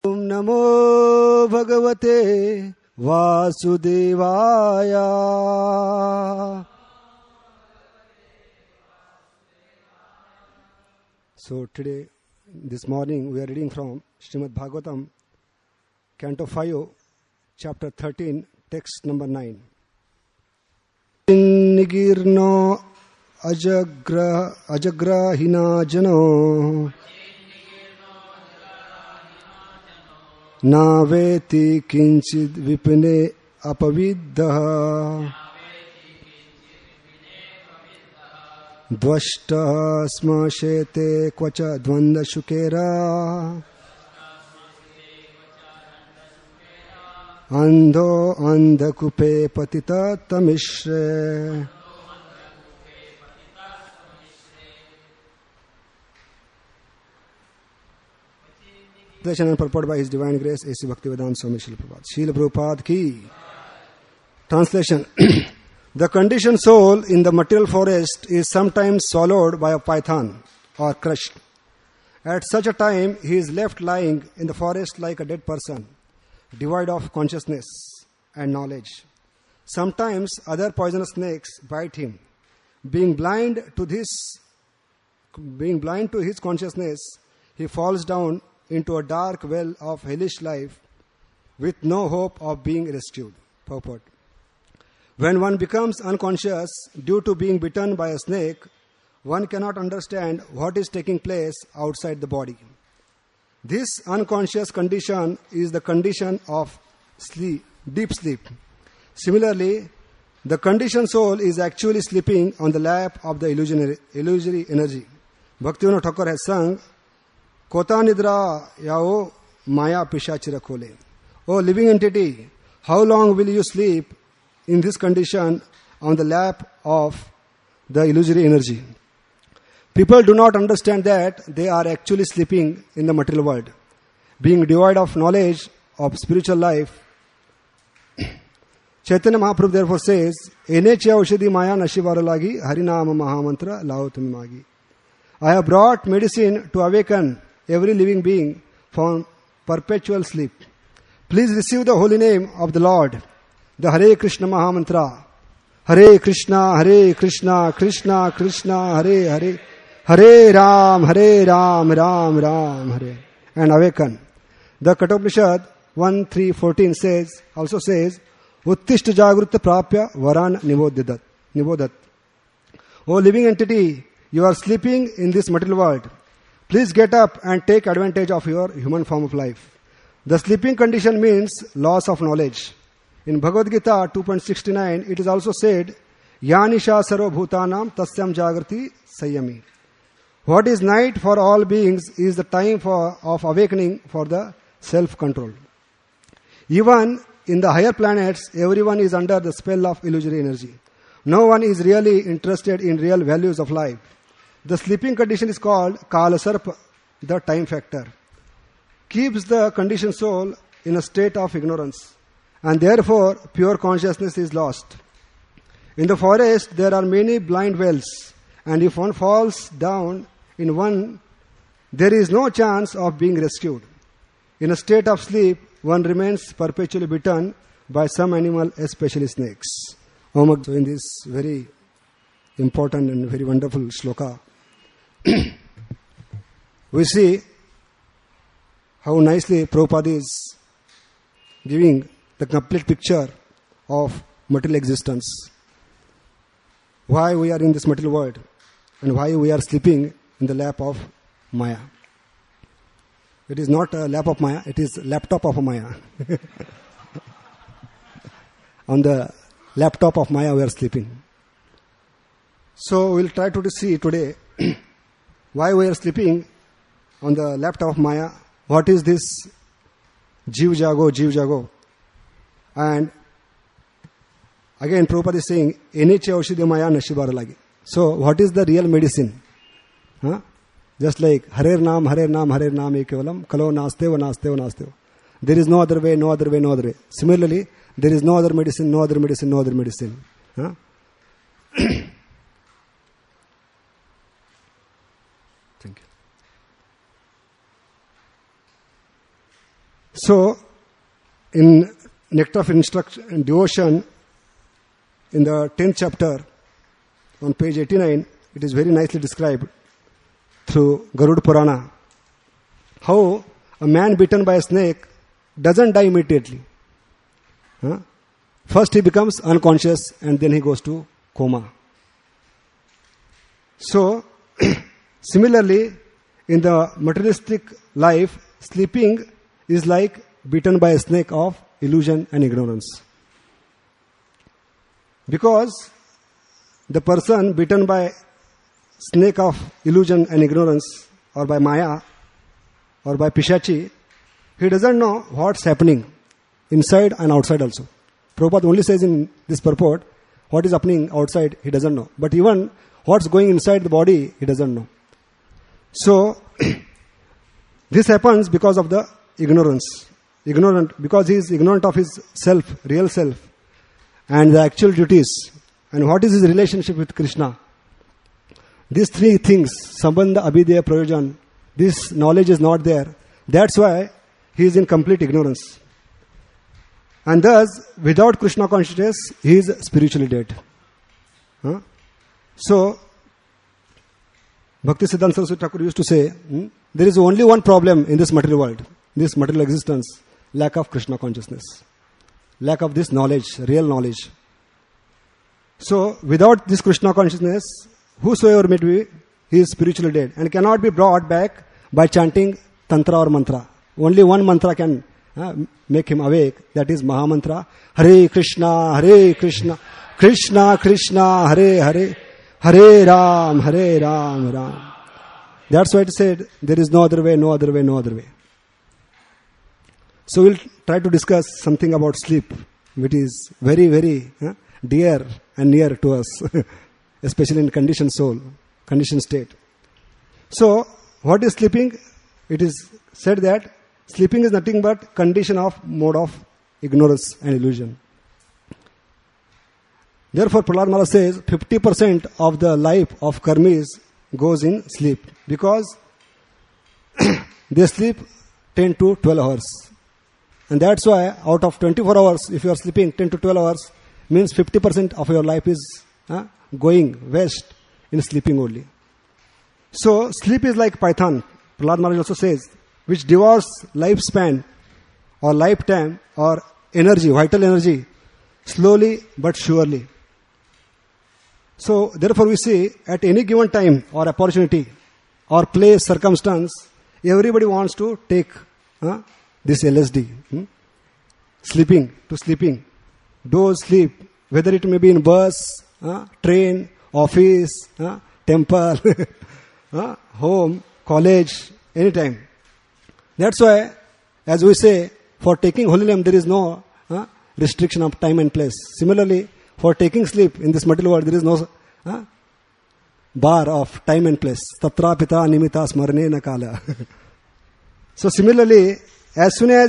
Om Namo Bhagavate Vasudevaya. So today, this morning, we are reading from Srimad Bhagavatam, Canto 5, Chapter 13, text number 9. Nigirno ajagrahina jano naveti kinchid vipine apaviddaha dvashta smashete kvacha dvanda shukera andho andhakupe patita tamishre. Translation and purport by His Divine Grace A.C. Bhaktivedanta Swami Srila Prabhupada. Srila Prabhupada ki. Translation. The conditioned soul in the material forest is sometimes swallowed by a python or crushed. At such a time, he is left lying in the forest like a dead person, devoid of consciousness and knowledge. Sometimes other poisonous snakes bite him. Being blind to his consciousness, he falls down into a dark well of hellish life with no hope of being rescued. Purport. When one becomes unconscious due to being bitten by a snake, one cannot understand what is taking place outside the body. This unconscious condition is the condition of sleep, deep sleep. Similarly, the conditioned soul is actually sleeping on the lap of the illusory energy. Bhaktivinoda Thakur has sung, Kota nidra yao maya pishachira khole. O living entity, how long will you sleep in this condition on the lap of the illusory energy? People do not understand that they are actually sleeping in the material world, being devoid of knowledge of spiritual life. Chaitanya Mahaprabhu therefore says, Eneche aushadhi maya nashivaralagi harinama mahamantra laotami magi. I have brought medicine to awaken every living being from perpetual sleep. Please receive the holy name of the Lord, the Hare Krishna Mahamantra. Hare Krishna, Krishna Krishna, Hare Hare, Hare Ram, Ram Ram, Hare. And awaken. The Kathopanishad 1.3.14 also says, Uttishta Jagrutta Prapya Varan Nibodat. O living entity, you are sleeping in this material world. Please get up and take advantage of your human form of life. The sleeping condition means loss of knowledge. In Bhagavad Gita 2.69, it is also said, Yanisha sarva bhutanam tasyam jagrati sayami. What is night for all beings is the time of awakening for the self-control. Even in the higher planets, everyone is under the spell of illusory energy. No one is really interested in real values of life. The sleeping condition is called Kalasarpa, the time factor. Keeps the conditioned soul in a state of ignorance, and therefore pure consciousness is lost. In the forest, there are many blind wells, and if one falls down in one, there is no chance of being rescued. In a state of sleep, one remains perpetually bitten by some animal, especially snakes. So in this very important and very wonderful shloka, we see how nicely Prabhupada is giving the complete picture of material existence. Why we are in this material world and why we are sleeping in the lap of Maya. It is not a lap of Maya, it is laptop of Maya. On the laptop of Maya we are sleeping. So we will try to see today why we are sleeping on the laptop of Maya. What is this Jeev Jago? And again Prabhupada is saying, Eneche aushadhi maya nashivaralagi. So what is the real medicine? Just like Hare Nam Ekavalam, Kalo Nasteva. There is no other way. Similarly, there is no other medicine. Thank you. So, in Nectar of Instruction, Devotion, in the 10th chapter, on page 89, it is very nicely described through Garuda Purana, how a man bitten by a snake doesn't die immediately. First he becomes unconscious and then he goes to coma. So, similarly, in the materialistic life, sleeping is like bitten by a snake of illusion and ignorance. Because the person bitten by snake of illusion and ignorance, or by Maya, or by Pishachi, he doesn't know what's happening inside and outside also. Prabhupada only says in this purport, what is happening outside, he doesn't know. But even what's going inside the body, he doesn't know. So, this happens because of the ignorance. Because he is ignorant of his self, real self, and the actual duties, and what is his relationship with Krishna. These three things, Sambandha, Abhidheya, Prayojan, this knowledge is not there. That's why he is in complete ignorance. And thus, without Krishna consciousness, he is spiritually dead. So, Bhakti Siddhanta Saraswati Thakur used to say, there is only one problem in this material world, this material existence, lack of Krishna consciousness. Lack of this knowledge, real knowledge. So, without this Krishna consciousness, whosoever may be, he is spiritually dead and cannot be brought back by chanting tantra or mantra. Only one mantra can make him awake, that is Mahamantra. Hare Krishna, Krishna Krishna, Hare Hare, Hare Ram, Ram. That's why it said, there is no other way, no other way, no other way. So we'll try to discuss something about sleep, which is very, very dear and near to us, especially in conditioned soul, conditioned state. So, what is sleeping? It is said that sleeping is nothing but condition of mode of ignorance and illusion. Therefore, Prahlad Maharaj says 50% of the life of karmis goes in sleep, because they sleep 10 to 12 hours. And that's why out of 24 hours, if you are sleeping 10 to 12 hours, means 50% of your life is going west in sleeping only. So, sleep is like python, Prahlad Maharaj also says, which devours lifespan or lifetime or energy, vital energy, slowly but surely. So, therefore we see at any given time or opportunity or place, circumstance, everybody wants to take this LSD. Sleeping. Doze sleep, whether it may be in bus, train, office, temple, home, college, anytime. That's why, as we say, for taking holy name, there is no restriction of time and place. Similarly, for taking sleep in this material world, there is no bar of time and place. Tatra pita nimita smarne na kala. So similarly, as soon as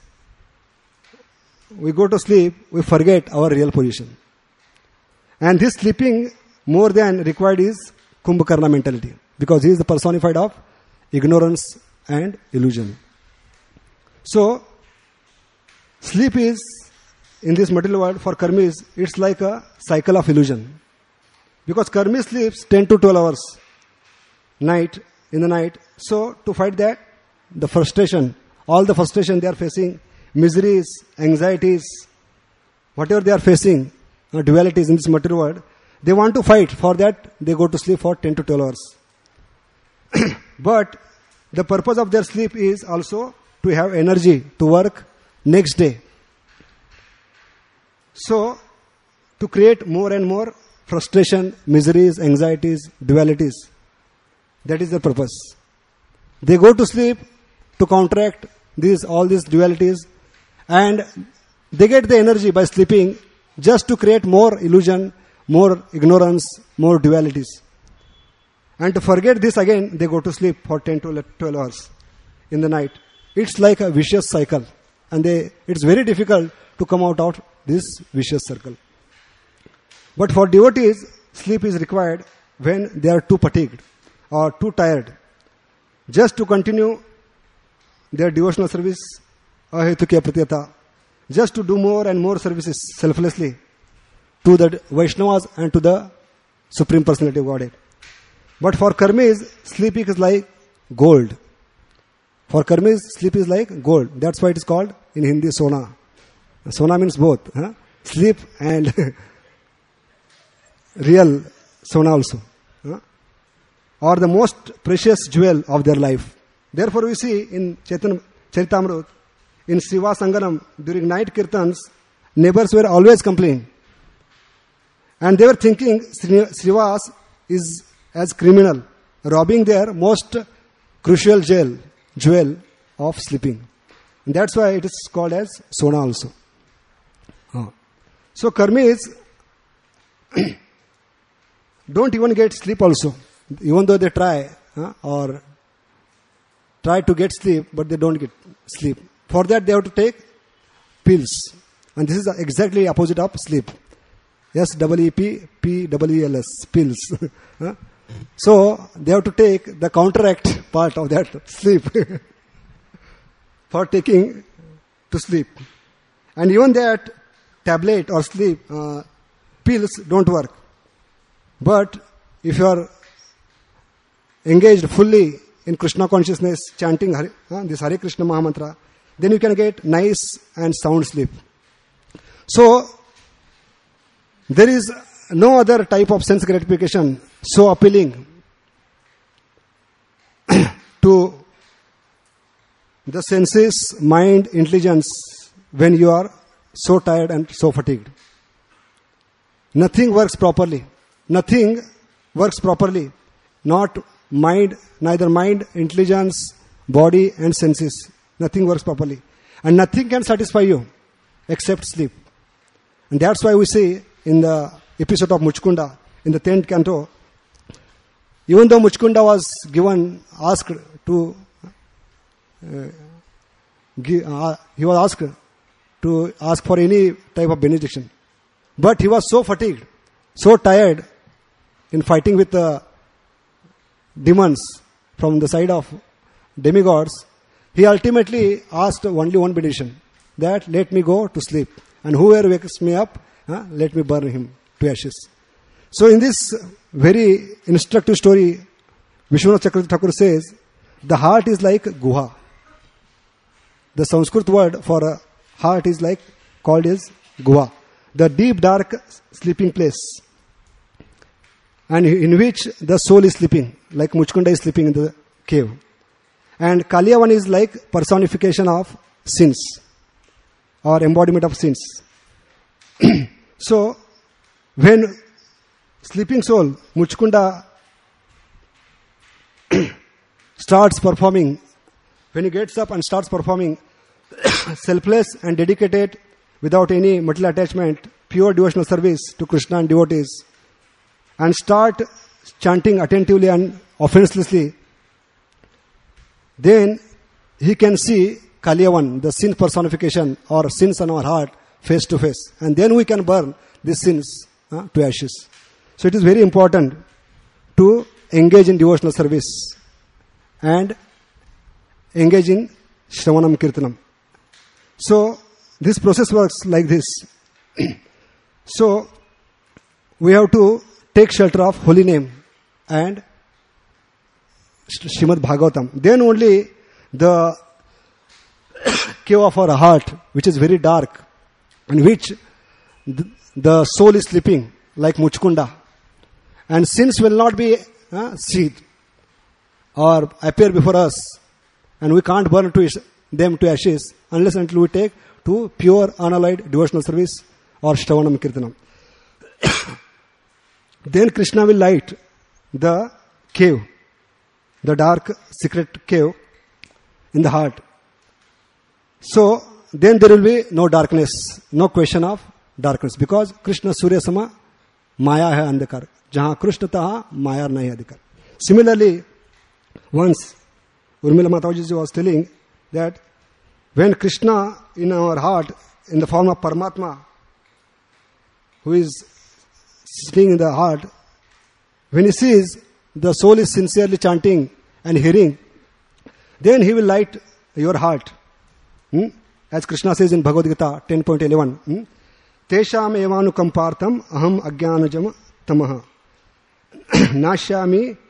we go to sleep, we forget our real position. And this sleeping more than required is Kumbhakarna mentality, because he is the personified of ignorance and illusion. So, sleep is, in this material world, for karmis, it's like a cycle of illusion. Because karmi sleeps 10 to 12 hours in the night. So, to fight that, the frustration, all the frustration they are facing, miseries, anxieties, whatever they are facing, dualities in this material world, they want to fight. For that, they go to sleep for 10 to 12 hours. But the purpose of their sleep is also to have energy to work next day. So, to create more and more frustration, miseries, anxieties, dualities. That is the purpose. They go to sleep to counteract all these dualities, and they get the energy by sleeping just to create more illusion, more ignorance, more dualities. And to forget this again, they go to sleep for 10 to 12 hours in the night. It's like a vicious cycle, and it's very difficult to come out of this vicious circle. But for devotees, sleep is required when they are too fatigued or too tired, just to continue their devotional service ahetukya pratyata, just to do more and more services selflessly to the Vaishnavas and to the Supreme Personality of Godhead. But for karmis, sleep is like gold. For karmis, sleep is like gold. That's why it is called in Hindi sona. Sona means both. Sleep and real sona also. Or the most precious jewel of their life. Therefore we see in Chaitanya Charitamrita, in Siva Sanganam, during night kirtans, neighbors were always complaining. And they were thinking Srivas is as criminal, robbing their most crucial jewel of sleeping. And that's why it is called as sona also. So karmis don't even get sleep also. Even though they try or try to get sleep, but they don't get sleep. For that they have to take pills. And this is exactly opposite of sleep. S-E-E-P-P-E-E-L-S, pills. So they have to take the counteract part of that sleep for taking to sleep. And even that tablet or sleep pills don't work. But if you are engaged fully in Krishna consciousness, chanting this Hare Krishna Mahamantra, then you can get nice and sound sleep. So there is no other type of sense gratification so appealing to the senses, mind, intelligence when you are so tired and so fatigued. Nothing works properly. Nothing works properly. Not mind, neither mind, intelligence, body and senses. Nothing works properly. And nothing can satisfy you except sleep. And that's why we see in the episode of Muchkunda, in the 10th canto, even though Muchkunda was asked to ask for any type of benediction. But he was so fatigued, so tired in fighting with the demons from the side of demigods, he ultimately asked only one benediction, that let me go to sleep. And whoever wakes me up, let me burn him to ashes. So in this very instructive story, Vishwanath Chakravarti Thakur says, the heart is like guha. The Sanskrit word for heart is like called as guha. The deep dark sleeping place. And in which the soul is sleeping, like Muchkunda is sleeping in the cave. And Kaliyavan is like personification of sins or embodiment of sins. So, when sleeping soul, Muchkunda, starts performing, when he gets up and starts performing selfless and dedicated, without any material attachment, pure devotional service to Krishna and devotees, and start chanting attentively and offenselessly, then he can see Kaliyavan, the sin personification or sins on our heart, face to face. And then we can burn these sins to ashes. So it is very important to engage in devotional service and engage in Shravanam Kirtanam. So this process works like this. So we have to take shelter of holy name and Srimad Bhagavatam. Then only the cave of our heart, which is very dark, in which the soul is sleeping, like Muchkunda, and sins will not be seethed or appear before us, and we can't burn them to ashes unless until we take to pure unalloyed devotional service or Shravanam Kirtanam. Then Krishna will light the cave, the dark secret cave in the heart. So then there will be no darkness, no question of darkness, because Krishna Surya Sama Maya hai andhakar. Jahan Krishna taha Maya nahi adhikar. Similarly, once Urmila Mataji was telling that when Krishna in our heart, in the form of Paramatma, who is sitting in the heart, when he sees the soul is sincerely chanting and hearing, then he will light your heart. As Krishna says in Bhagavad Gita 10.11, Tesham evanukampartam aham ajnanajam tamaha nashyami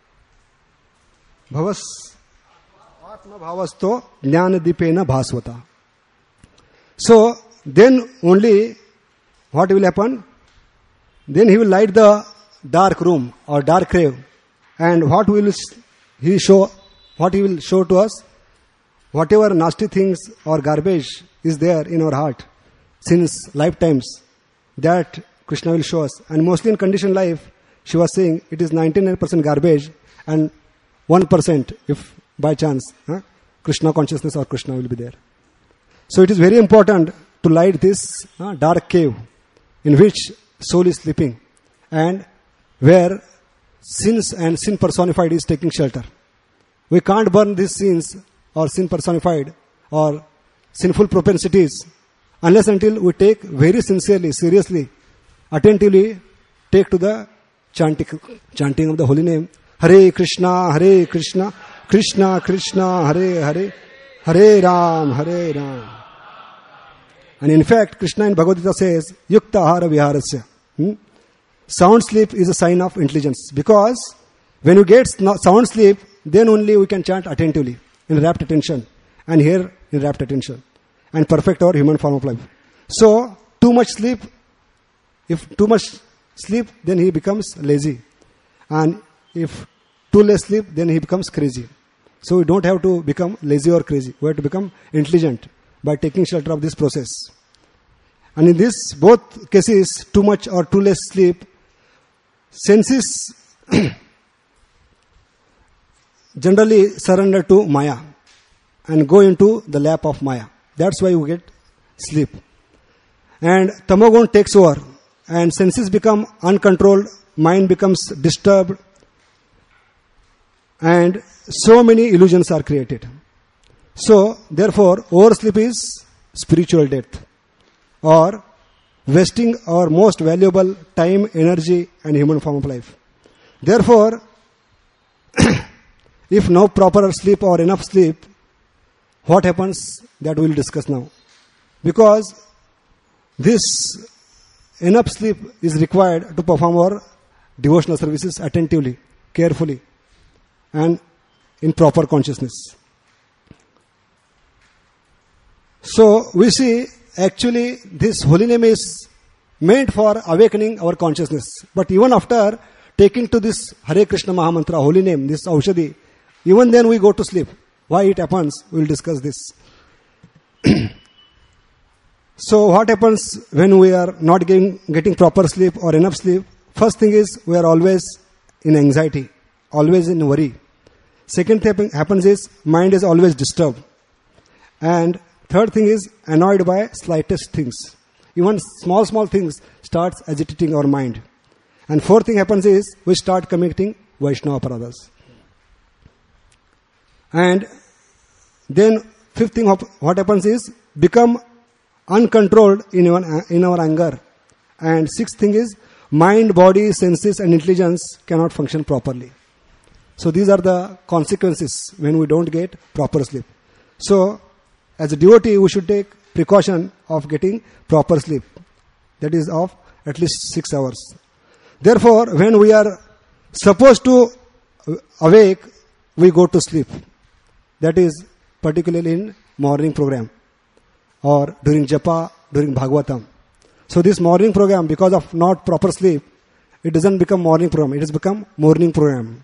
bhavas atma bhavasto jnanadipena bhasvata. So, then only what will happen? Then he will light the dark room or dark cave. And what will he show? What he will show to us? Whatever nasty things or garbage is there in our heart since lifetimes, that Krishna will show us. And mostly in conditioned life, she was saying it is 99% garbage and 1% if by chance Krishna consciousness or Krishna will be there. So it is very important to light this dark cave in which soul is sleeping and where sins and sin personified is taking shelter. We can't burn these sins or sin personified or sinful propensities unless until we take very sincerely, seriously, attentively take to the chanting of the holy name. Hare Krishna, Krishna Krishna, Hare Hare, Hare Ram, Hare Ram. And in fact, Krishna in Bhagavad Gita says, Yukta Ahara Viharasya. Sound sleep is a sign of intelligence. Because when you get sound sleep, then only we can chant attentively, in rapt attention, and hear in rapt attention, and perfect our human form of life. So, too much sleep, if too much sleep, then he becomes lazy. And if too less sleep, then he becomes crazy. So, we don't have to become lazy or crazy. We have to become intelligent by taking shelter of this process. And in this, both cases, too much or too less sleep, senses generally surrender to Maya and go into the lap of Maya. That's why you get sleep. And Tamagun takes over and senses become uncontrolled, mind becomes disturbed, and so many illusions are created. So, therefore, oversleep is spiritual death or wasting our most valuable time, energy and human form of life. Therefore, if no proper sleep or enough sleep, what happens? That we will discuss now. Because this enough sleep is required to perform our devotional services attentively, carefully and in proper consciousness. So, we see actually this holy name is meant for awakening our consciousness. But even after taking to this Hare Krishna Mahamantra, holy name, this Aushadhi, even then we go to sleep. Why it happens? We will discuss this. So what happens when we are not getting proper sleep or enough sleep? First thing is we are always in anxiety, always in worry. Second thing happens is mind is always disturbed. And third thing is annoyed by slightest things. Even small things starts agitating our mind. And fourth thing happens is we start committing Vaishnava Aparadas. And then fifth thing what happens is become uncontrolled in our anger. And sixth thing is mind, body, senses and intelligence cannot function properly. So these are the consequences when we don't get proper sleep. So as a devotee, we should take precaution of getting proper sleep. That is of at least 6 hours. Therefore, when we are supposed to awake, we go to sleep. That is particularly in morning program or during Japa, during Bhagavatam. So this morning program, because of not proper sleep, it doesn't become morning program. It has become morning program.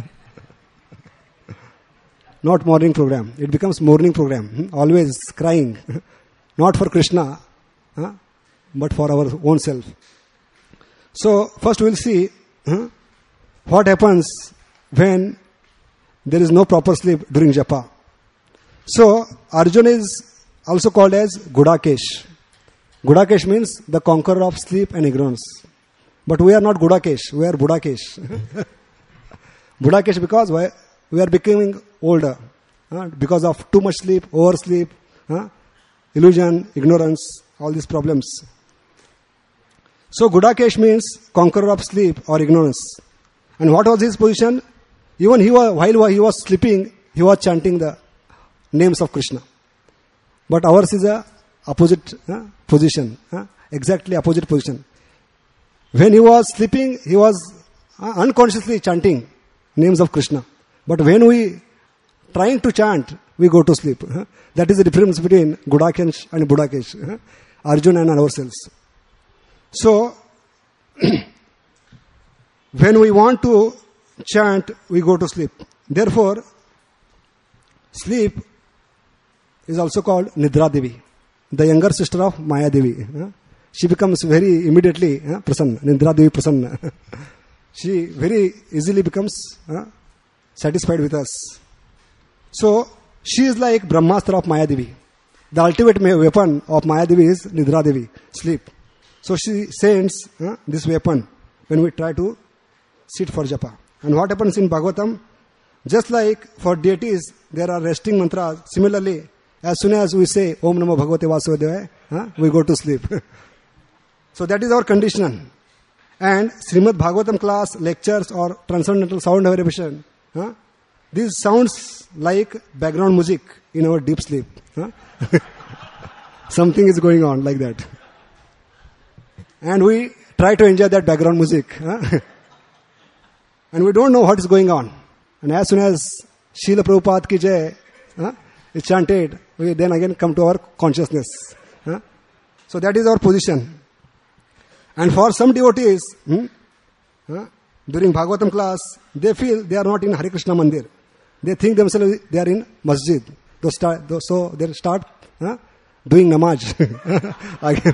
Not morning program. It becomes morning program. Always crying. Not for Krishna, but for our own self. So first we will see what happens when there is no proper sleep during Japa. So Arjuna is also called as Gudakesh. Gudakesh means the conqueror of sleep and ignorance. But we are not Gudakesh, we are Budakesh. Budakesh because we are becoming older because of too much sleep, oversleep, illusion, ignorance, all these problems. So Gudakesh means conqueror of sleep or ignorance. And what was his position? Even while he was sleeping, he was chanting the names of Krishna. But ours is a opposite position, exactly opposite position. When he was sleeping, he was unconsciously chanting names of Krishna. But when we trying to chant, we go to sleep. That is the difference between Gudakesh and Budakesh, Arjuna and ourselves. So, when we want to chant, we go to sleep. Therefore, sleep is also called Nidra Devi, the younger sister of Maya Devi. She becomes very immediately prasanna, Nidra Devi prasanna. She very easily becomes satisfied with us. So, she is like Brahmastra of Maya Devi. The ultimate weapon of Maya Devi is Nidra Devi, sleep. So, she sends this weapon when we try to sit for japa. And what happens in Bhagavatam? Just like for deities, there are resting mantras. Similarly, as soon as we say Om Namo Bhagavate Vasudevaya, we go to sleep. So that is our condition. And Srimad Bhagavatam class, lectures or transcendental sound vibration, this sounds like background music in our deep sleep. Something is going on like that. And we try to enjoy that background music. And we don't know what is going on. And as soon as Srila Prabhupada ki jai is chanted, we then again come to our consciousness. So that is our position. And for some devotees, during Bhagavatam class, they feel they are not in Hare Krishna Mandir. They think themselves they are in masjid. So they start doing namaz. Again.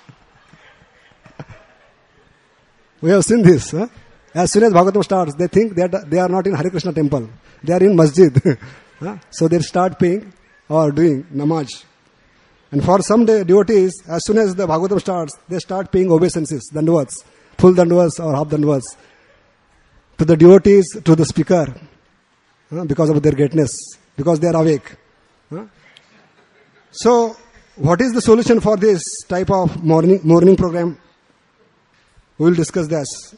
We have seen this. As soon as Bhagavatam starts, they think that they are not in Hare Krishna temple. They are in masjid. So they start paying or doing namaz. And for some devotees, as soon as the Bhagavatam starts, they start paying obeisances, dandavats, full dandavats or half dandavats, to the devotees, to the speaker, because of their greatness, because they are awake. So, what is the solution for this type of morning program? We will discuss this.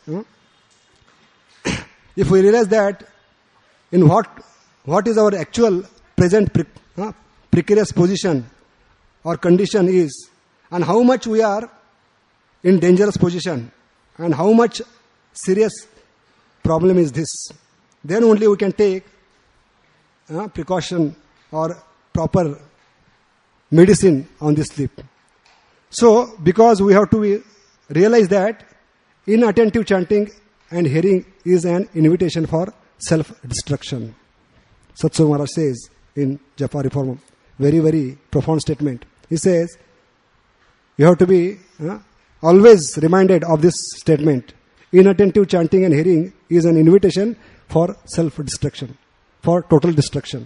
If we realize that in what is our actual present precarious position or condition is, and how much we are in dangerous position, and how much serious problem is this, then only we can take precaution or proper medicine on this sleep. So, because we have to realize that inattentive chanting and hearing is an invitation for self-destruction. Satsur Maharaj says in Japa Reformam, very, very profound statement. He says, you have to be always reminded of this statement. Inattentive chanting and hearing is an invitation for self-destruction, for total destruction.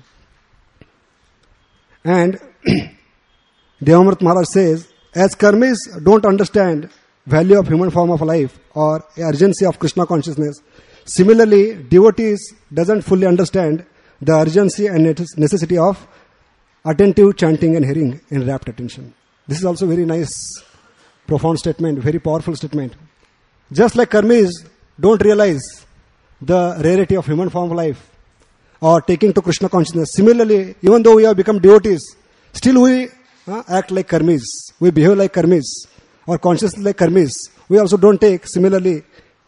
And Devamrit Maharaj says, as karmis don't understand value of human form of life or urgency of Krishna consciousness, similarly, devotees doesn't fully understand the urgency and necessity of attentive chanting and hearing in rapt attention. This is also very nice, profound statement, very powerful statement. Just like karmis don't realize the rarity of human form of life or taking to Krishna consciousness, similarly, even though we have become devotees, still we act like karmis, we behave like karmis, or consciously like karmis. We also don't take similarly,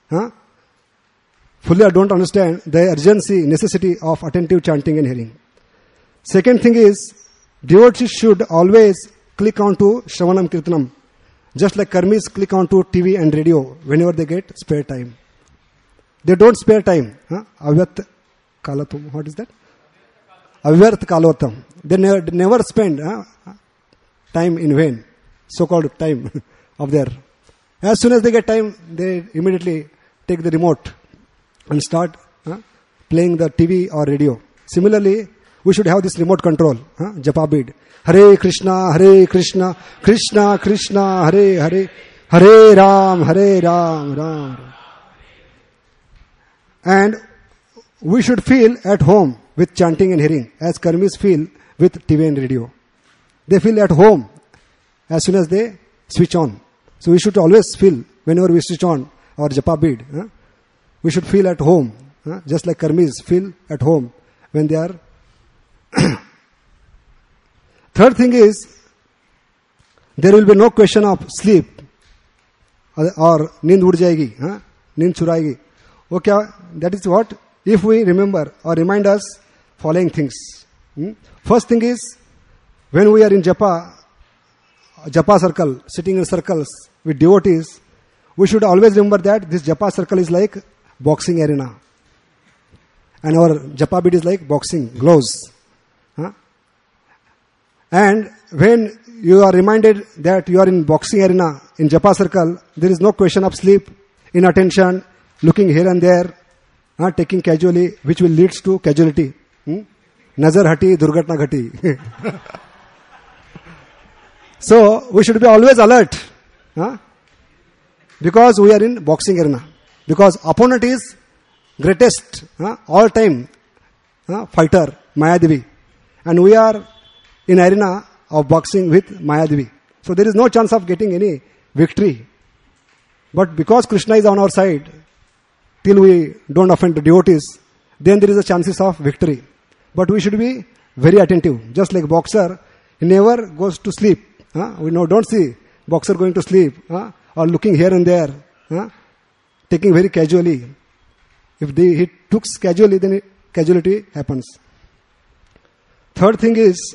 fully I don't understand the urgency, necessity of attentive chanting and hearing. Second thing is, devotees should always click on to Shravanam Kirtanam, just like karmis click on to TV and radio whenever they get spare time. They don't spare time. Avyat Kalatum, what is that? Avyarth Kalotam. They never spend time in vain, so-called time of their. As soon as they get time, they immediately take the remote and start playing the TV or radio. Similarly, we should have this remote control, Japa bead. Hare Krishna, Krishna Krishna, Hare Hare, Hare Ram, Ram Ram. And we should feel at home with chanting and hearing, as karmis feel with TV and radio. They feel at home as soon as they switch on. So we should always feel, whenever we switch on our japa bead, we should feel at home, just like karmis feel at home when they are. Third thing is, there will be no question of sleep or नींद उड़ जाएगी, नींद चुराएगी. Okay, that is what? If we remember or remind us following things. First thing is, when we are in japa circle, sitting in circles with devotees, we should always remember that this japa circle is like boxing arena. And our japa bead is like boxing gloves. And when you are reminded that you are in boxing arena, in japa circle, there is no question of sleep, inattention, looking here and there, taking casually, which will lead to casualty. Nazar hati, durgatna ghati. So, we should be always alert. Because we are in boxing arena. Because opponent is greatest, all time fighter, Mayadevi. And we are in arena of boxing with Mayadevi. So there is no chance of getting any victory. But because Krishna is on our side, till we don't offend the devotees, then there is a chances of victory. But we should be very attentive. Just like boxer, he never goes to sleep. We don't see boxer going to sleep or looking here and there, taking very casually. If he took casually, then casualty happens. Third thing is,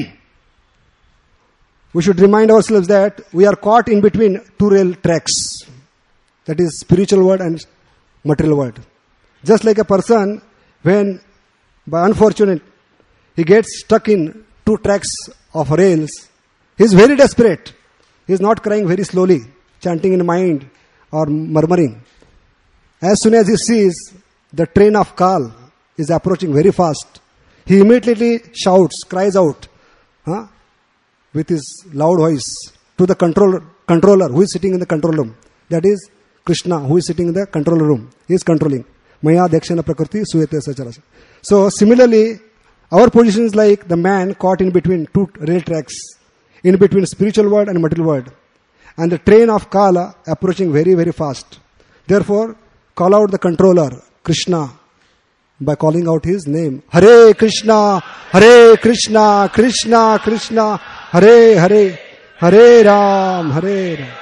we should remind ourselves that we are caught in between two rail tracks. That is spiritual world and material world. Just like a person, when by unfortunate he gets stuck in two tracks of rails, he is very desperate. He is not crying very slowly, chanting in mind or murmuring. As soon as he sees the train of Kal is approaching very fast, he immediately shouts, cries out with his loud voice to the controller who is sitting in the control room. That is Krishna, who is sitting in the control room. He is controlling. Maya Dakshana Prakriti Suyate Sacharasa. So similarly, our position is like the man caught in between two rail tracks, in between spiritual world and material world. And the train of Kala approaching very, very fast. Therefore, call out the controller, Krishna, by calling out his name. Hare Krishna, Krishna Krishna, Hare Hare, Hare Ram, Hare Ram.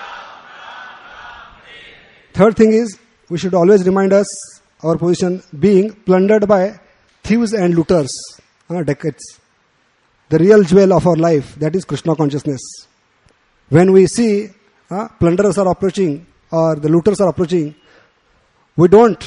Third thing is, we should always remind us our position being plundered by thieves and looters, decades. The real jewel of our life, that is Krishna consciousness. When we see plunderers are approaching or the looters are approaching, we don't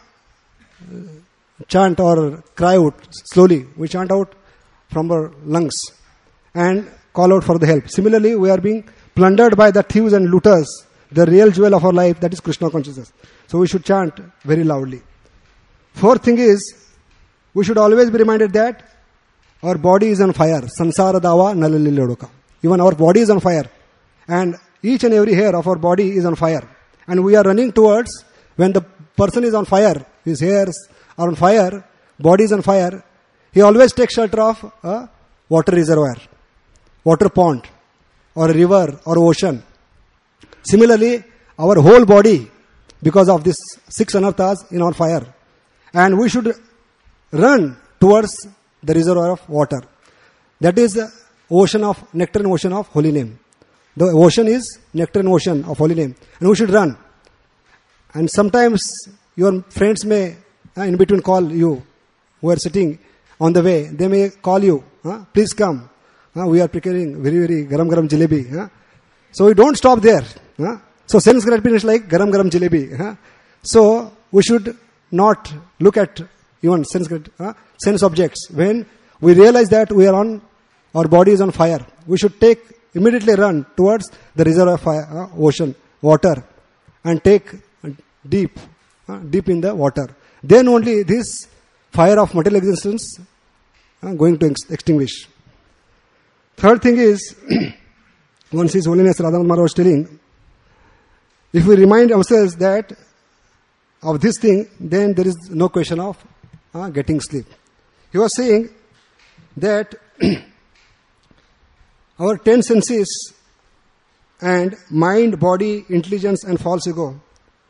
chant or cry out slowly. We chant out from our lungs and call out for the help. Similarly, we are being plundered by the thieves and looters, the real jewel of our life, that is Krishna consciousness. So we should chant very loudly. Fourth thing is, we should always be reminded that our body is on fire. Sansara dawa nalalli lodoka. Even our body is on fire. And each and every hair of our body is on fire. And we are running towards, when the person is on fire, his hairs are on fire, body is on fire, he always takes shelter of a water reservoir, water pond, or a river, or ocean. Similarly, our whole body, because of this 6 anarthas, in on fire. And we should run towards the reservoir of water. That is the ocean of, nectar and ocean of holy name. The ocean is nectar and ocean of holy name. And we should run. And sometimes your friends may, in between, call you, who are sitting on the way. They may call you, please come. We are preparing very, very garam garam jalebi. So we don't stop there. So sense gratifying is like garam garam jalebi. So we should not look at even sense objects. When we realize that we are on, our body is on fire, we should immediately run towards the reservoir of fire, ocean, water, and take deep in the water. Then only this fire of material existence going to extinguish. Third thing is, once His Holiness Radhanath Maharaj was telling, if we remind ourselves that of this thing, then there is no question of getting sleep. He was saying that our 10 senses and mind, body, intelligence and false ego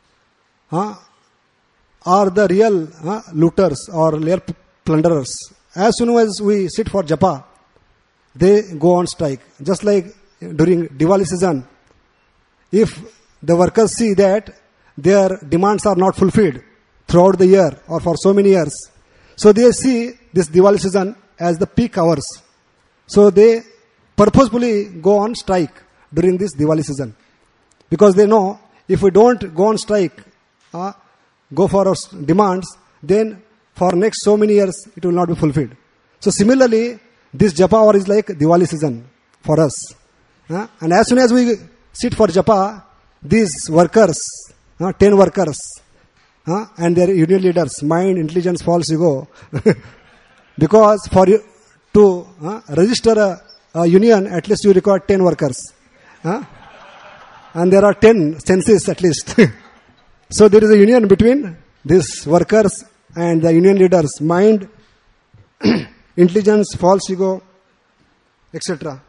are the real looters or real plunderers. As soon as we sit for japa, they go on strike. Just like during Diwali season, if the workers see that their demands are not fulfilled throughout the year or for so many years, so they see this Diwali season as the peak hours. So they purposefully go on strike during this Diwali season. Because they know if we don't go on strike, go for our demands, then for next so many years it will not be fulfilled. So similarly, this japa hour is like Diwali season for us. And as soon as we sit for japa, these workers, 10 workers, and their union leaders, mind, intelligence, false ego, because for you to register a union, at least you require 10 workers. And there are 10 senses at least. So there is a union between these workers and the union leaders, mind, intelligence, false ego, etc.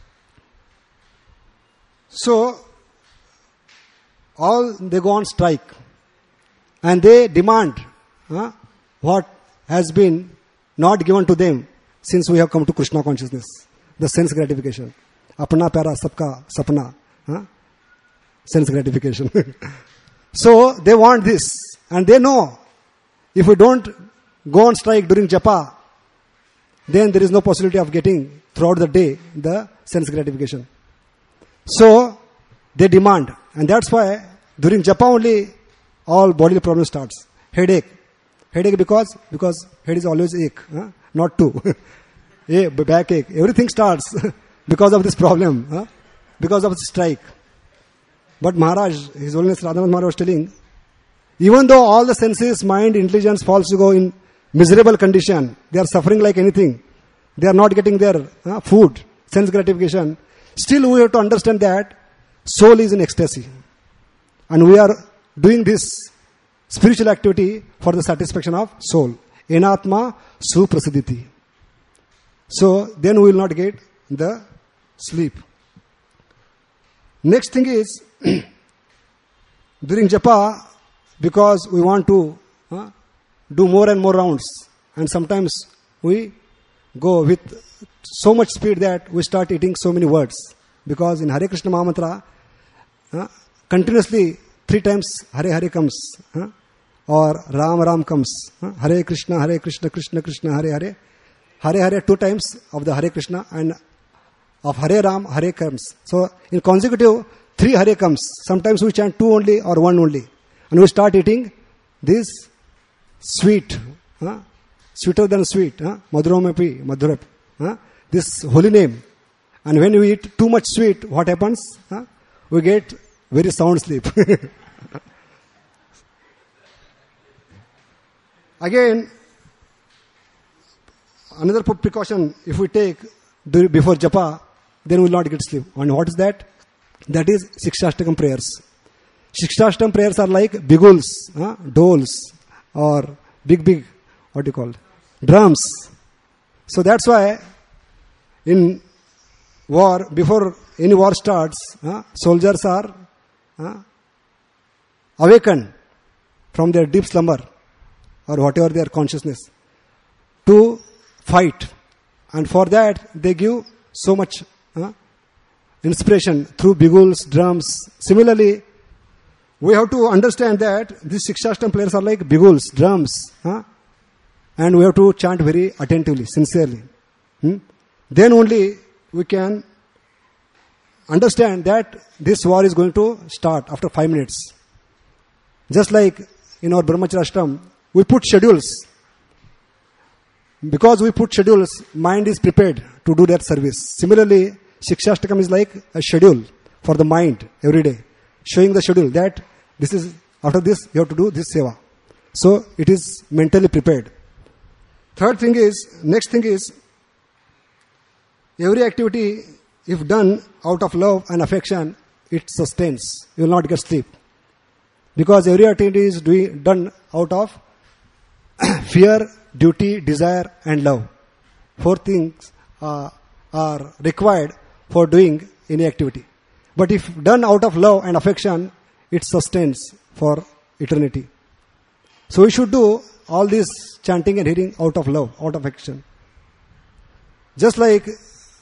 So all they go on strike and they demand what has been not given to them since we have come to Krishna consciousness, the sense gratification. Apna pyara sabka sapna. Sense gratification. So they want this, and they know if we don't go on strike during japa, then there is no possibility of getting throughout the day the sense gratification. So they demand, and that's why during japa only all bodily problems starts. Headache because head is always ache, not two. Backache, everything starts because of this problem, because of the strike. But Maharaj, His Holiness Radhanath Maharaj was telling, even though all the senses, mind, intelligence, false ego in miserable condition, they are suffering like anything, they are not getting their food, sense gratification, still we have to understand that soul is in ecstasy. And we are doing this spiritual activity for the satisfaction of soul. Enatma suprasiditi. So then we will not get the sleep. Next thing is, during japa, because we want to do more and more rounds, and sometimes we go with so much speed that we start eating so many words. Because in Hare Krishna Mahamantra, continuously 3 times Hare Hare comes, or Ram Ram comes. Hare Krishna, Krishna Krishna, Hare Hare. Hare Hare 2 times of the Hare Krishna, and of Hare Ram, Hare comes. So in consecutive 3 Hare comes. Sometimes we chant 2 only or 1 only. And we start eating this sweet, sweeter than sweet, Madhuromapi, Madhurap, this holy name. And when we eat too much sweet, what happens? We get very sound sleep. Again, another precaution, if we take before japa, then we will not get sleep. And what is that? That is Shikshashtakam prayers. Shikshashtakam prayers are like biguls, doles, or big, what do you call, drums. So that's why in war, before any war starts, soldiers are awakened from their deep slumber or whatever their consciousness to fight. And for that, they give so much inspiration through biguls, drums. Similarly, we have to understand that these Shikshashtakam players are like biguls, drums. And we have to chant very attentively, sincerely. Then only we can understand that this war is going to start after 5 minutes. Just like in our Brahmacharya Ashtam, we put schedules. Because we put schedules, mind is prepared to do that service. Similarly, Shikshashtakam is like a schedule for the mind every day, showing the schedule that this is, after this you have to do this seva. So it is mentally prepared. Next thing is, every activity, if done out of love and affection, it sustains. You will not get sleep. Because every activity is done out of fear, duty, desire, and love. 4 things are required for doing any activity. But if done out of love and affection, it sustains for eternity. So we should do all this chanting and hearing out of love, out of affection. Just like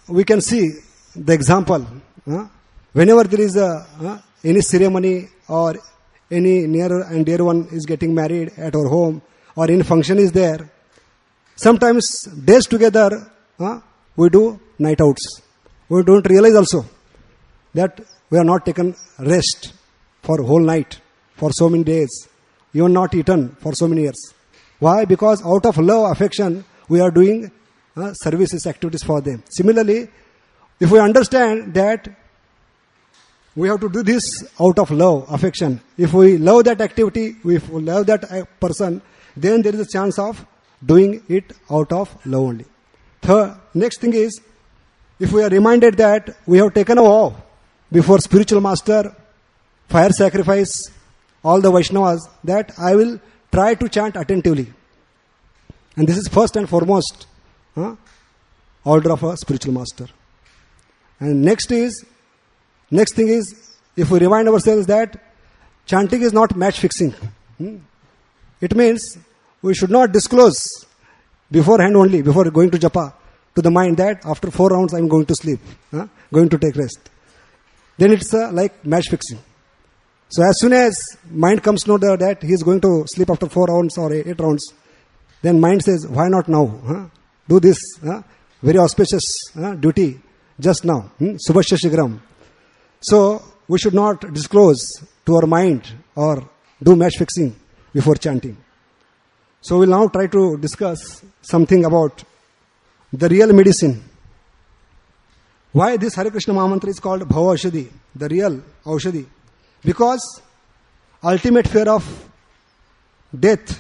we can see the example. Whenever there is any ceremony or any near and dear one is getting married at our home or any function is there, sometimes days together we do night outs. We don't realize also that we are not taken rest for whole night, for so many days, even not eaten for so many years. Why? Because out of love, affection, we are doing services, activities for them. Similarly, if we understand that we have to do this out of love, affection, if we love that activity, if we love that person, then there is a chance of doing it out of love only. Next thing is, if we are reminded that we have taken a vow before spiritual master, fire sacrifice, all the Vaishnavas, that I will try to chant attentively. And this is first and foremost order of a spiritual master. And next thing is, if we remind ourselves that chanting is not match fixing. It means we should not disclose beforehand only, before going to japa, to the mind that after 4 rounds I am going to sleep, going to take rest. Then it's like match fixing. So as soon as mind comes to know that he is going to sleep after 4 rounds or 8 rounds, then mind says, why not now? Do this very auspicious duty just now. Subhashya Shigram. So we should not disclose to our mind or do match fixing before chanting. So we'll now try to discuss something about the real medicine. Why this Hare Krishna Mahamantra is called Bhava Aushadhi, the real Aushadhi? Because ultimate fear of death,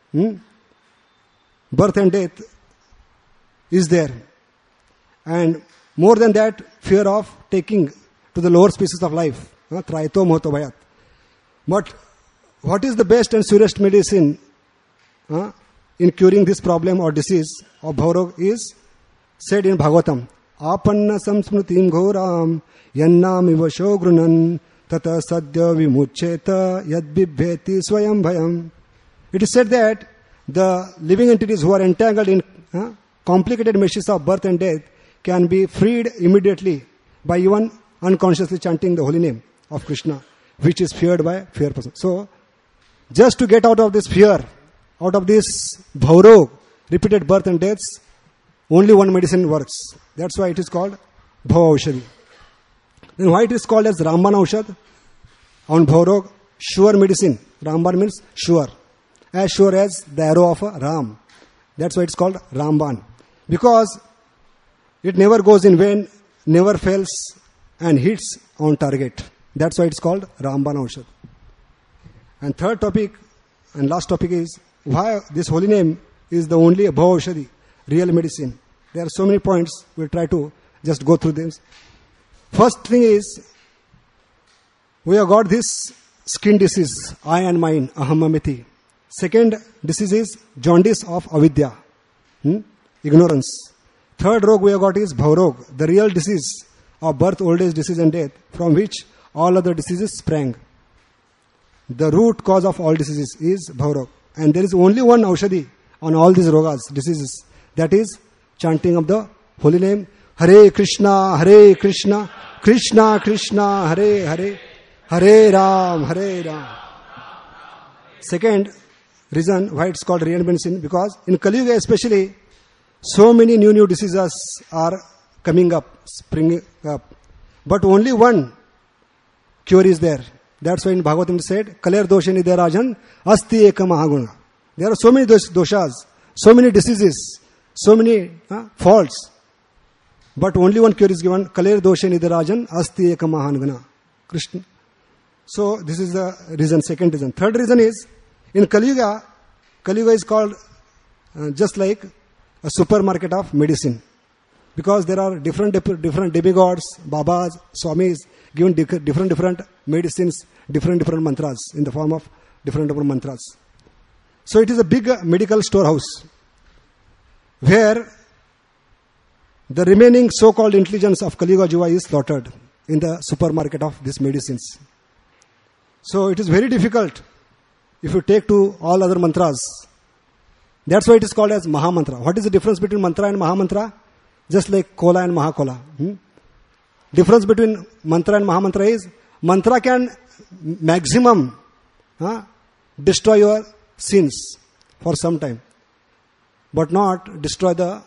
birth and death is there. And more than that, fear of taking to the lower species of life. Traito moto bhayat. But what is the best and surest medicine in curing this problem or disease of bhavarog is said in Bhagavatam. Apanna samsmritim ghoram yannam iva shogrunan tata sadya vimuccheta yadbibheti swayam bhayam. It is said that the living entities who are entangled in complicated meshes of birth and death can be freed immediately by even unconsciously chanting the holy name of Krishna, which is feared by fear person. So, just to get out of this fear, out of this bhavarog, repeated birth and deaths, only one medicine works. That's why it is called Bhava Aushadhi. Then why it is called as Ramban Aushad? On bhavarog, sure medicine. Ramban means sure. As sure as the arrow of a Ram. That's why it's called Ramban. Because it never goes in vain, never fails and hits on target. That's why it's called Ramban Aushad. And third topic and last topic is why this holy name is the only Bhava Aushadhi, real medicine. There are so many points, we'll try to just go through them. First thing is, we have got this skin disease, I and mine, ahamamiti. Second disease is jaundice of avidya, ignorance. Third rog we have got is bhavarog, the real disease of birth, old age, disease and death, from which all other diseases sprang. The root cause of all diseases is bhavarog. And there is only one aushadhi on all these rogas, diseases. That is chanting of the holy name, Hare Krishna, Krishna Krishna, Hare Hare, Hare Ram. Second reason why it's called real medicine, because in Kali Yuga especially, so many new diseases are coming up, springing up. But only one cure is there. That's why in Bhagavatam it said, Kaler dosha nidhe rajan, asti eka mahaguna. There are so many doshas, so many diseases, so many faults. But only one cure is given, Kaler dosha nidhe rajan, asti eka mahaguna. Krishna. So this is the reason, second reason. Third reason is, in Kali Yuga is called just like a supermarket of medicine. Because there are different demigods, babas, swamis, given different medicines, different mantras, in the form of different mantras. So it is a big medical storehouse, where the remaining so-called intelligence of Kali Yuga Jiva is slaughtered in the supermarket of these medicines. So it is very difficult if you take to all other mantras. That's why it is called as Mahamantra. What is the difference between mantra and Mahamantra? just like Kola and Mahakola. Difference between mantra and Mahamantra is, mantra can maximum destroy your sins for some time, but not destroy the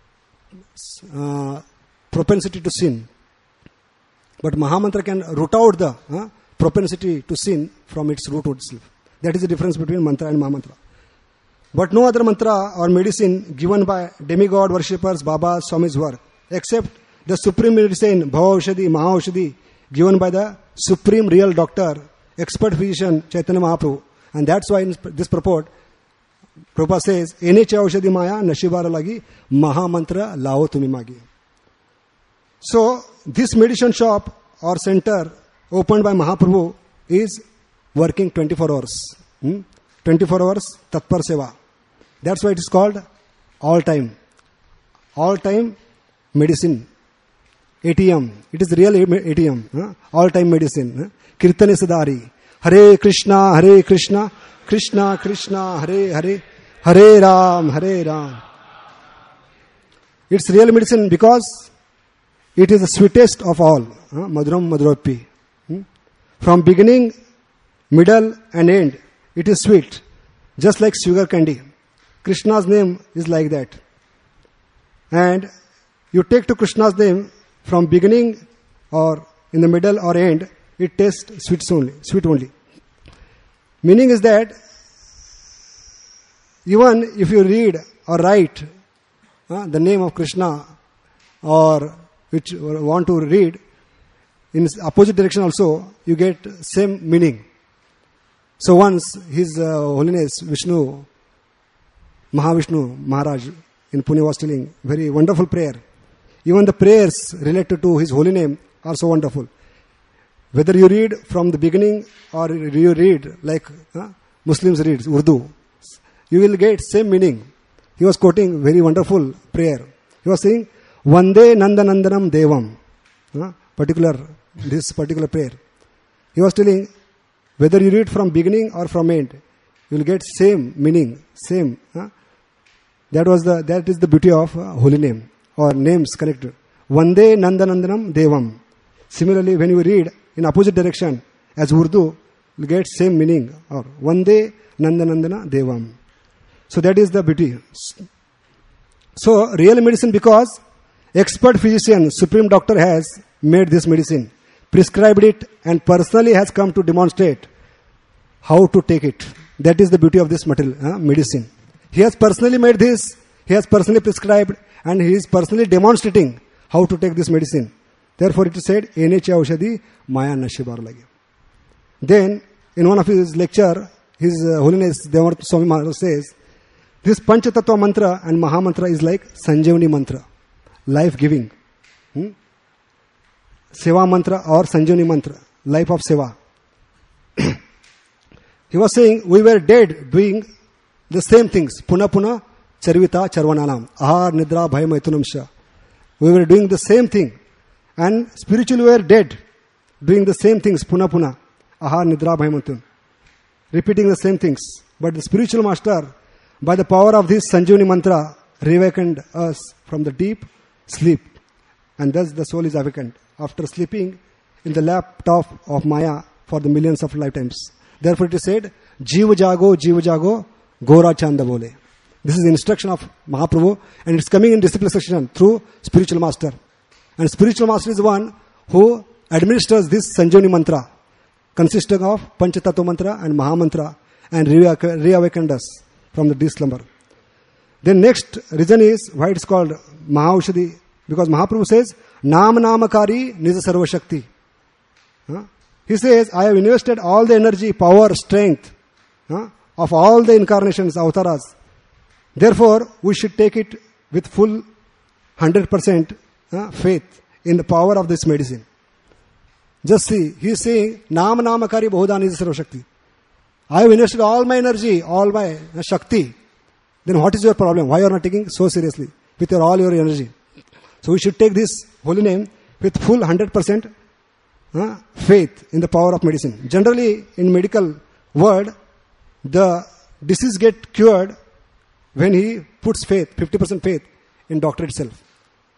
propensity to sin. But Mahamantra can root out the propensity to sin from its root itself. That is the difference between mantra and Mahamantra. But no other mantra or medicine given by demigod worshippers, Baba, Swami's work, except the supreme medicine, Bhava Aushadhi, Maha Aushadhi, given by the supreme real doctor, expert physician, Chaitanya Mahaprabhu. And that's why in this purport, Prabhupada says, Ene cha Aushadhi Maya, Nashibara Lagi, Maha Mantra, Lao Tumi Magi. So, this medicine shop or center opened by Mahaprabhu is working 24 hours. 24 hours, Tatpar Seva. That's why it is called all time. All time medicine. ATM. It is real ATM. All time medicine. Kirtane Sadari. Hare Krishna, Krishna Krishna, Hare Hare, Hare Ram, Hare Ram. It's real medicine because it is the sweetest of all. Madhuram Madhuropi. From beginning, middle and end, it is sweet. Just like sugar candy. Krishna's name is like that. And you take to Krishna's name from beginning or in the middle or end, it tastes sweet only. Meaning is that even if you read or write the name of Krishna or which you want to read in opposite direction also, you get same meaning. So once His Holiness Vishnu, Mahavishnu Maharaj in Pune was telling very wonderful prayer. Even the prayers related to His holy name are so wonderful. Whether you read from the beginning or you read like Muslims read Urdu, you will get same meaning. He was quoting very wonderful prayer. He was saying, Vande Nandanandanam Devam. This particular prayer. He was telling, whether you read from beginning or from end, you will get same meaning, same. That is the beauty of holy name or names connected. Vande Nandanandanam Devam. Similarly, when you read in opposite direction as Urdu, you get same meaning. Or Vande Nandanandana Devam. So that is the beauty. So real medicine, because expert physician, supreme doctor has made this medicine, prescribed it, and personally has come to demonstrate how to take it. That is the beauty of this material, medicine. He has personally made this, he has personally prescribed, and he is personally demonstrating how to take this medicine. Therefore it is said, Ene cha Aushadhi Maya Nashibar Lagi. Then, in one of his lecture, His Holiness Devamartha Swami Maharaj says, this Pancha Tattva mantra and Maha mantra is like Sanjivani mantra, life-giving. Seva mantra or Sanjivani mantra, life of Seva. He was saying, we were dead doing the same things. Puna Puna Charvita Charvananam. Ahar Nidra Bhaya Maitunam Sha. We were doing the same thing. And spiritually we were dead doing the same things. Puna Puna. Ahar Nidra Bhaya Maitunam. Repeating the same things. But the spiritual master, by the power of this Sanjivani mantra, reawakened us from the deep sleep. And thus the soul is awakened after sleeping in the laptop of Maya for the millions of lifetimes. Therefore it is said, Jiva Jago, Gora Chanda Bole. This is the instruction of Mahaprabhu, and it's coming in disciple section through spiritual master. And spiritual master is the one who administers this Sanjivani mantra, consisting of Panchatattva mantra and Maha mantra, and reawakened us from the deep slumber. Then next reason is why it is called Mahaushadhi, because Mahaprabhu says, Nam Namakari Nija Sarva Shakti. He says, I have invested all the energy, power, strength of all the incarnations, avataras. Therefore, we should take it with full 100% faith in the power of this medicine. Just see, he is saying, Nam Namakari Bahuda Nija Sarva Shakti. I have invested all my energy, all my Shakti. Then what is your problem? Why you are not taking so seriously with all your energy? So we should take this holy name with full 100% faith in the power of medicine. Generally, in medical world, the disease get cured when he puts faith, 50% faith in doctor itself.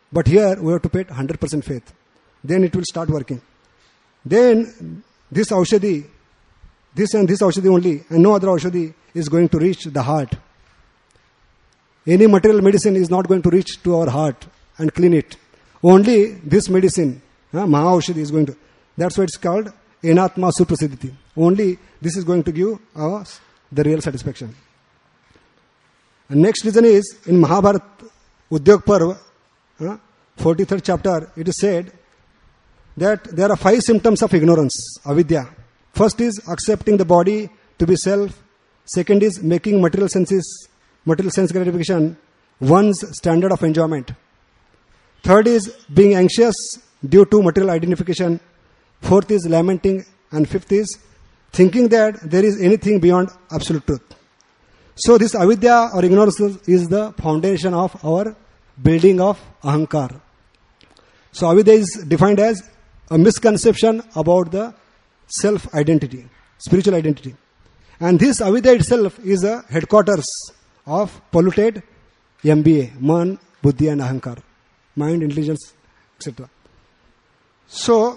But here we have to put 100% faith. Then it will start working. Then this Aushadhi, this and this Aushadhi only, and no other Aushadhi is going to reach the heart. Any material medicine is not going to reach to our heart and clean it. Only this medicine, Maha Aushadhi, is going to. That's why it's called Enatma Suprasiddhiti. Only this is going to give us the real satisfaction. And next reason is, in Mahabharata Udyog Parv, 43rd chapter, it is said that there are 5 symptoms of ignorance, avidya. First is accepting the body to be self. Second is making material sense gratification one's standard of enjoyment. Third is being anxious due to material identification. Fourth is lamenting. And fifth is thinking that there is anything beyond absolute truth. So this avidya or ignorance is the foundation of our building of ahankar. So avidya is defined as a misconception about the self-identity, spiritual identity. And this avidya itself is a headquarters of polluted MBA, man, buddhi and ahankar, mind, intelligence, etc. So,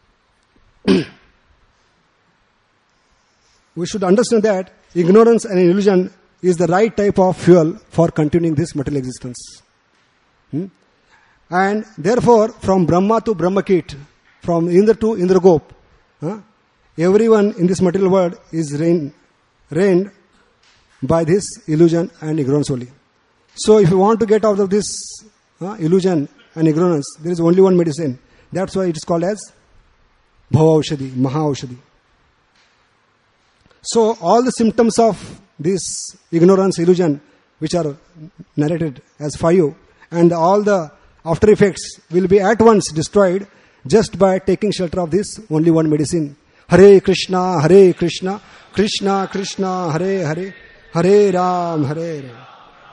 we should understand that ignorance and illusion is the right type of fuel for continuing this material existence. And therefore, from Brahma to Brahmakit, from Indra to Indragop, everyone in this material world is reigned by this illusion and ignorance only. So if you want to get out of this illusion and ignorance, there is only one medicine. That's why it is called as Bhava Aushadhi, Maha Aushadhi. So all the symptoms of this ignorance, illusion, which are narrated as 5, and all the after effects will be at once destroyed just by taking shelter of this only one medicine. Hare Krishna, Krishna Krishna, Hare Hare, Hare Ram, Hare Ram.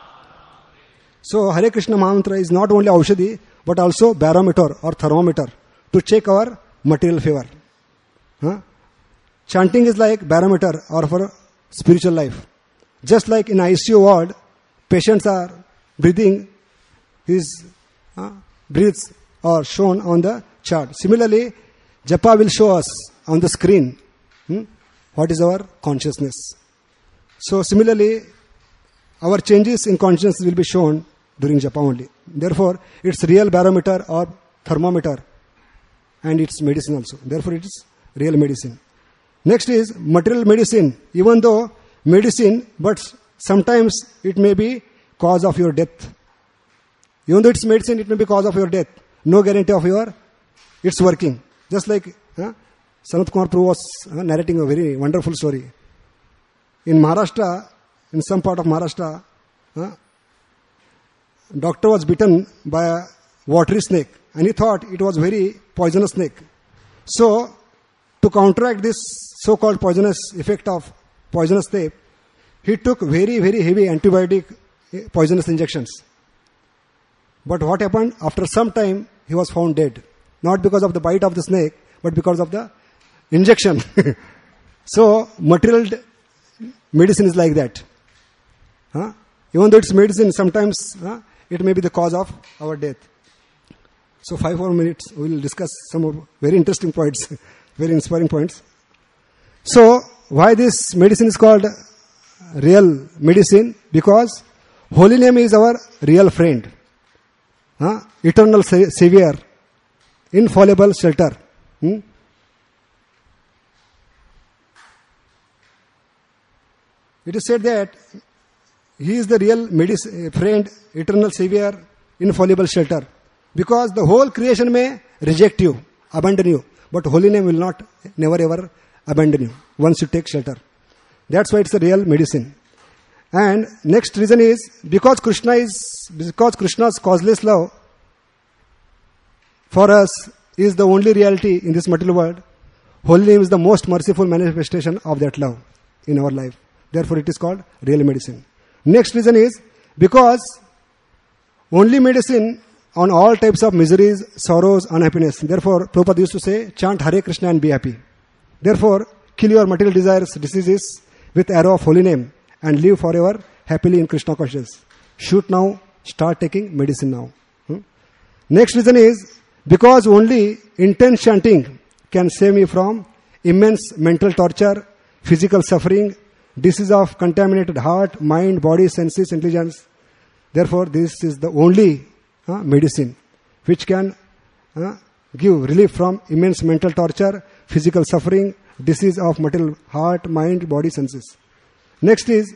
So Hare Krishna mantra is not only Aushadhi, but also barometer or thermometer to check our material fever. Chanting is like barometer or for spiritual life. Just like in ICU ward, patients are breathing, his breaths are shown on the chart. Similarly, Japa will show us on the screen what is our consciousness. So similarly, our changes in consciousness will be shown during Japa only. Therefore, it's real barometer or thermometer, and it's medicine also. Therefore, it is real medicine. Next is material medicine. Even though medicine, but sometimes it may be cause of your death. Even though it's medicine, it may be cause of your death. No guarantee of its working. Just like Sanat Kumar Prabhu was narrating a very wonderful story. In Maharashtra, in some part of Maharashtra, doctor was bitten by a watery snake, and he thought it was very poisonous snake. So, to counteract this so-called poisonous effect of poisonous snake, he took very, very heavy antibiotic poisonous injections. But what happened? After some time, he was found dead. Not because of the bite of the snake, but because of the injection. So, material medicine is like that. Even though it's medicine, sometimes it may be the cause of our death. So 5 more minutes, we will discuss some more very interesting points, very inspiring points. So, why this medicine is called real medicine? Because holy name is our real friend. Eternal savior, infallible shelter. It is said that he is the real friend, eternal savior, infallible shelter. Because the whole creation may reject you, abandon you, but holy name will never ever abandon you once you take shelter. That's why it's a real medicine. And next reason is because Krishna's causeless love for us is the only reality in this material world. Holy name is the most merciful manifestation of that love in our life. Therefore, it is called real medicine. Next reason is because only medicine on all types of miseries, sorrows, unhappiness. Therefore, Prabhupada used to say, chant Hare Krishna and be happy. Therefore, kill your material desires, diseases with arrow of holy name and live forever happily in Krishna consciousness. Shoot now, start taking medicine now. Next reason is because only intense chanting can save me from immense mental torture, physical suffering, disease of contaminated heart, mind, body, senses, intelligence. Therefore, this is the only medicine which can give relief from immense mental torture, physical suffering, disease of material heart, mind, body, senses. Next is,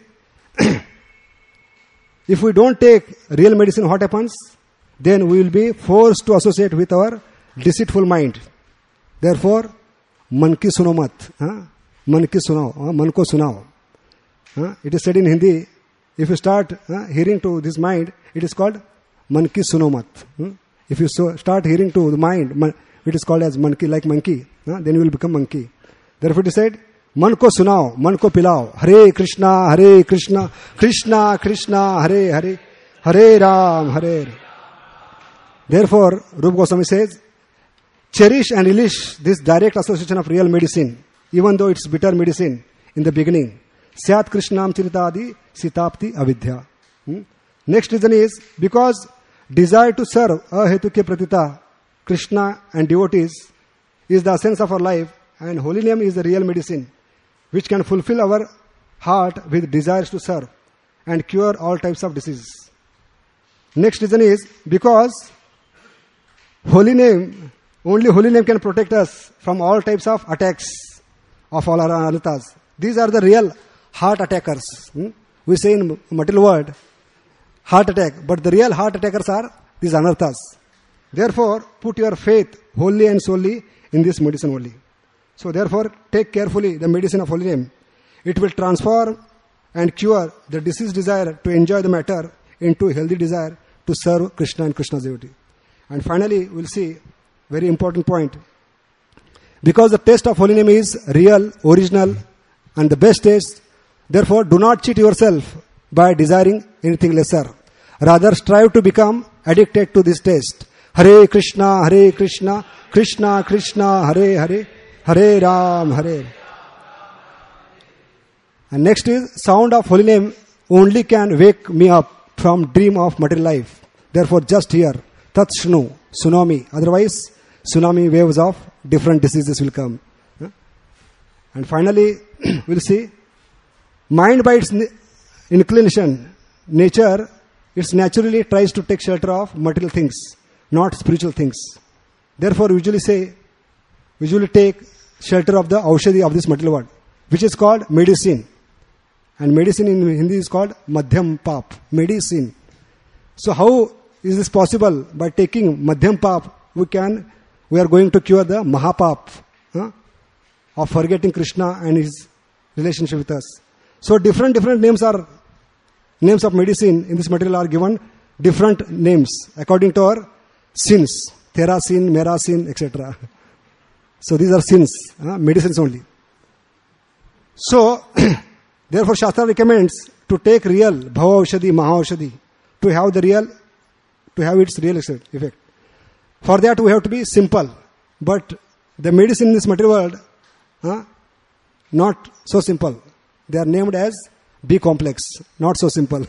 if we don't take real medicine, what happens? Then we will be forced to associate with our deceitful mind. Therefore, मन की सुनो मत, मन की सुनाओ, मन को सुनाओ. It is said in Hindi, if you start hearing to this mind, it is called man ki suno mat. If you start hearing to the mind, it is called as man ki, like monkey. Then you will become monkey. Therefore it is said, man ko sunao, man ko pilao. Hare Krishna, Krishna Krishna, Hare Hare, Hare Ram, Hare Ram. Therefore, Rupa Goswami says, cherish and relish this direct association of real medicine, even though it's bitter medicine in the beginning. Syat Krishnam Chiritadi Sitapti Avidya. Next reason is because desire to serve ahetuke pratita, Krishna and devotees is the essence of our life, and holy name is the real medicine which can fulfill our heart with desires to serve and cure all types of diseases. Next reason is because only holy name can protect us from all types of attacks of all our anathas. These are the real heart attackers. We say in material word, heart attack, but the real heart attackers are these anarthas. Therefore, put your faith wholly and solely in this medicine only. So therefore, take carefully the medicine of holy name. It will transform and cure the diseased desire to enjoy the matter into healthy desire to serve Krishna and Krishna's devotee. And finally, we'll see very important point. Because the taste of holy name is real, original, and the best taste, therefore do not cheat yourself by desiring anything lesser. Rather strive to become addicted to this taste. Hare Krishna, Krishna Krishna, Hare Hare, Hare Ram, Hare. And next is, sound of holy name only can wake me up from dream of material life. Therefore just hear, Tat Shnu, tsunami. Otherwise, tsunami waves of different diseases will come. And finally, we'll see, mind by its inclination, nature, it naturally tries to take shelter of material things, not spiritual things. Therefore, usually take shelter of the aushadhi of this material world, which is called medicine. And medicine in Hindi is called madhyam pap, medicine. So how is this possible? By taking madhyam pap, we are going to cure the mahapap of forgetting Krishna and his relationship with us. So different names of medicine in this material are given different names according to our sins. Tera sin, mera sin, etc. So these are sins, medicines only. So, therefore Shastra recommends to take real bhava aushadhi, maha aushadhi, to have its real effect. For that we have to be simple. But the medicine in this material world, not so simple. They are named as B complex, not so simple.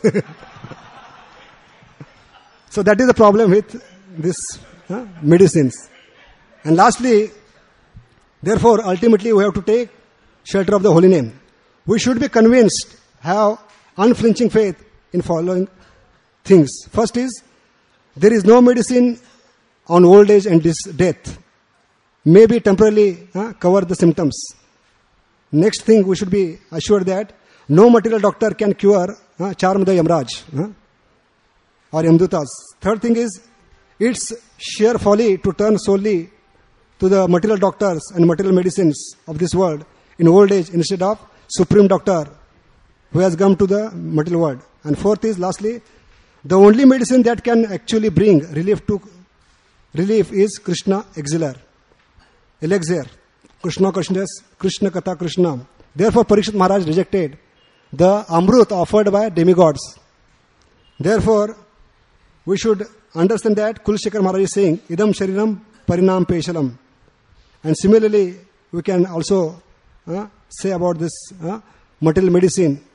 So that is the problem with this medicines. And lastly, therefore, ultimately we have to take shelter of the holy name. We should be convinced, have unflinching faith in following things. First is, there is no medicine on old age and death. Maybe temporarily cover the symptoms. Next thing, we should be assured that no material doctor can cure charm the Yamraj or Yamdutas. Third thing is, it's sheer folly to turn solely to the material doctors and material medicines of this world in old age instead of supreme doctor who has come to the material world. And fourth is, lastly, the only medicine that can actually bring relief is Krishna elixir. Krishna Katha Krishna. Therefore, Parikshit Maharaj rejected the Amrut offered by demigods. Therefore, we should understand that Kulshekar Maharaj is saying, Idam Shariram Parinam Peshalam. And similarly, we can also say about this material medicine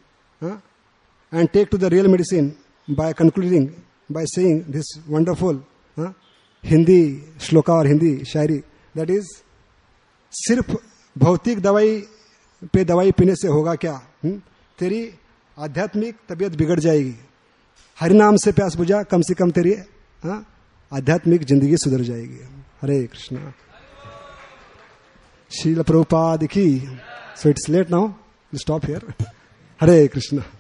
and take to the real medicine by concluding, by saying this wonderful Hindi shloka और हिंदी शायरी, that is सिर्फ भौतिक दवाई पे दवाई पीने से होगा क्या? तेरी आध्यात्मिक तबीयत बिगड़ जाएगी। हरिनाम से प्यास बुझा, कम से कम तेरी आध्यात्मिक जिंदगी सुधर जाएगी। हरे कृष्णा। श्रील प्रभुपाद की। So it's late now, stop here. Hare Krishna.